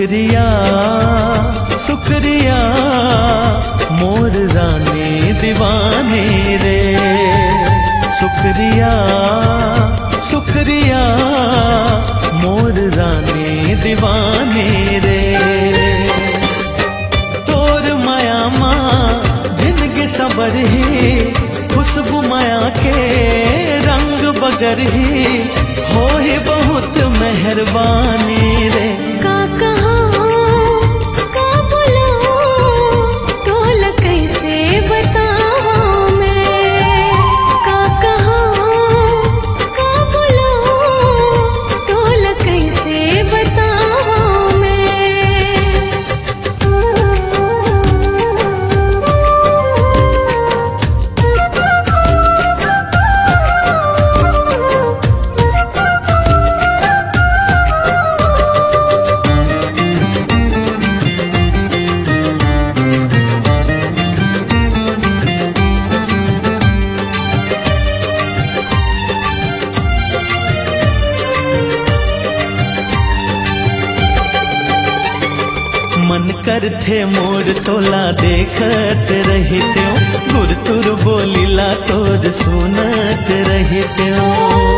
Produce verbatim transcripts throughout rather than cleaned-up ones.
शुक्रिया शुक्रिया मोर रानी दीवाने रे। शुक्रिया शुक्रिया मोर रानी दीवाने रे। तोर माया माँ जिंदगी सबर ही, खुशबू माया के रंग बगर ही, हो ही बहुत मेहरबानी रे। का कहा का बोला तोला कैसे बतावा मैं। का कहा का बोला तोला कैसे बतावा मन कर थे मोर तोला देखत रही त्यों, गुर तुर बोलीला तोर सुनत रही त्यों।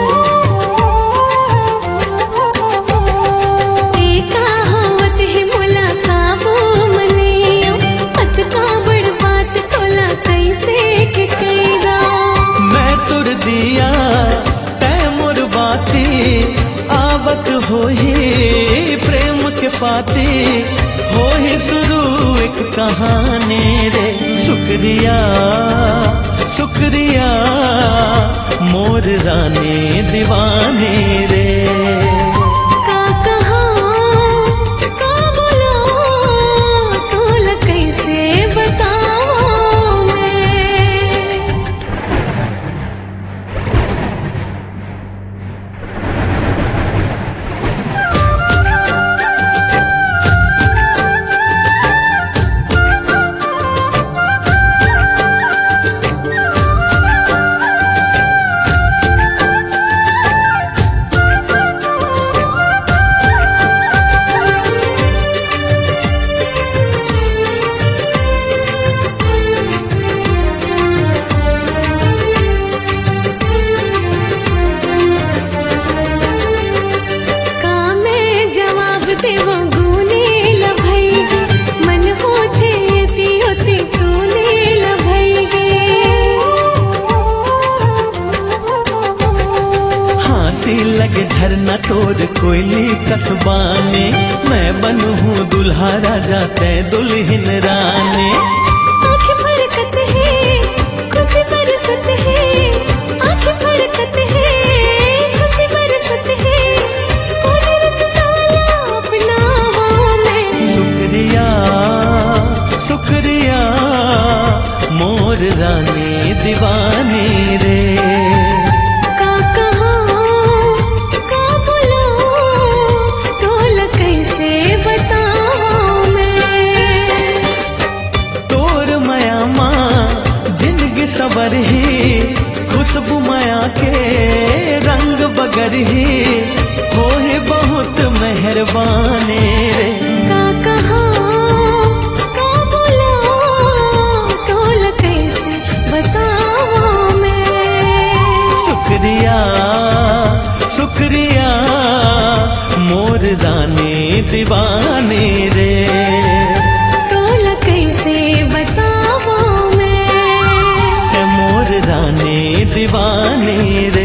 एका हवत ही मुलाकाबो मनियो, पत का बड़ बात तोला कैसे के कईगा। मैं तुर दिया तै मोर बाती, आवत हो ही प्रेम के पाती, हो ही शुरू एक कहानी रे। शुक्रिया शुक्रिया मोर रानी दीवाने रे। का कहा का बोला तोला कैसे बतावा मैं। देवा गुने लभई गे, मन होते यति होते तूने लभई गे। हाँसी लगे झरना तोर कोयली कसबाने, मैं बनू हूँ दुल्हा राजा तै दुल्हन रानी। आँखें फरकत है खुशी बरसत है, आँखें फरकत है खुशी बरसत है, शुक्रिया मोर रानी दीवानी रे। का कहा का बोला तोला कैसे बतावा मैं। तोर माया माँ जिंदगी सबर ही, खुशबू माया के रंग बगर ही, हो ही बहुत मेहरबानी रे। का कहा का बोला तोला कैसे बतावा मैं। शुक्रिया शुक्रिया मोर रानी दीवाने रे। तोला कैसे बतावा मैं। मोर रानी दीवाने रे।